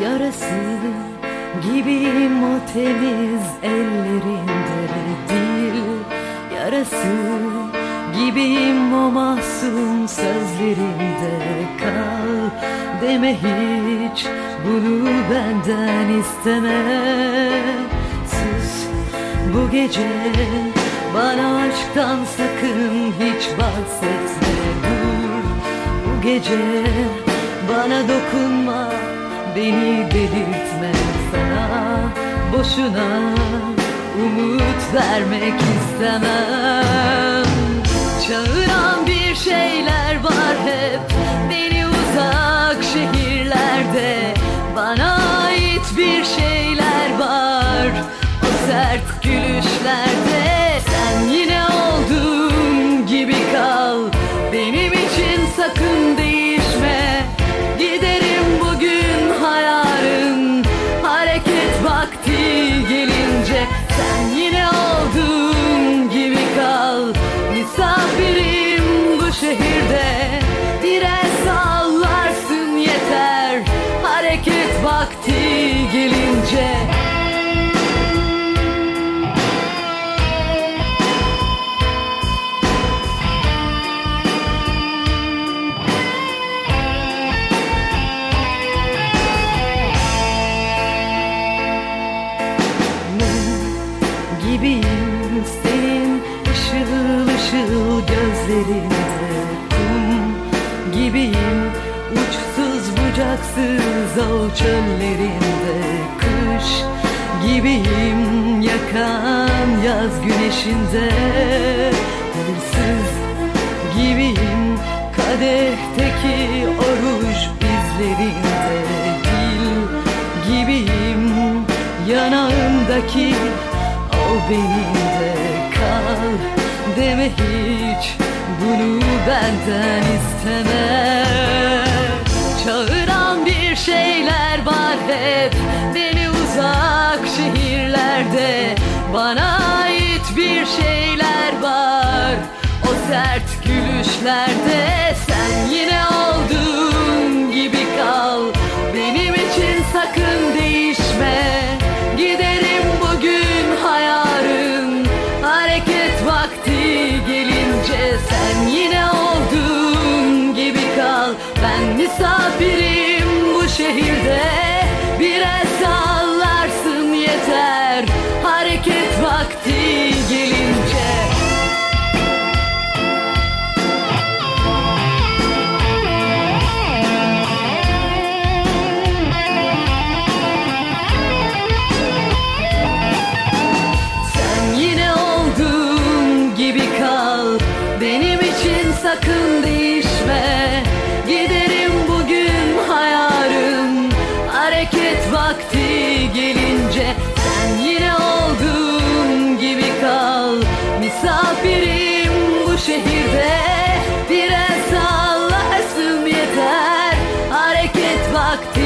Yarası gibiyim o temiz ellerinde değil. Yarası gibiyim o masum sözlerinde. Kal deme hiç, bunu benden isteme. Sus bu gece, bana aşktan sakın hiç bahsetme. Dur bu gece, bana dokunma, beni delirtme. Sana boşuna umut vermek istemem. Çağıran bir şeyler var hep beni uzak şehirlerde. Bana ait bir şeyler var o sert gülüşlerde. Sen yine olduğun gibi kal, benim için sakın değişme. Giderim bugün ha yarın, hareket vakti gelince. Sen yine olduğun gibi kal, misafirim bu şehirde. Biraz sallarsın yeter, hareket vakti gelince. Gibiyim senin ışıl ışıl gözlerinde. Kum gibiyim uçsuz bucaksız o çöllerinde. Kış gibiyim yakan yaz güneşinde. Hırsız gibiyim kadehteki o ruj izlerinde. Dil gibiyim yanağındaki o benim de. Kal deme hiç, bunu benden isteme. Çağıran bir şeyler var hep beni uzak şehirlerde. Bana ait bir şeyler var o sert gülüşlerde. Sen yine olduğun gibi kal, benim için sakın değişme. Giderim bugün ha yarın, hareket vakti gelince. Sen yine olduğun gibi kal, ben misafirim bu şehirde. Biraz sallarsın yeter, hareket vakti gelince. Benim için sakın değişme. Giderim bugün ha yarın, hareket vakti gelince. Sen yine olduğun gibi kal, misafirim bu şehirde. Biraz sallarsın yeter, hareket vakti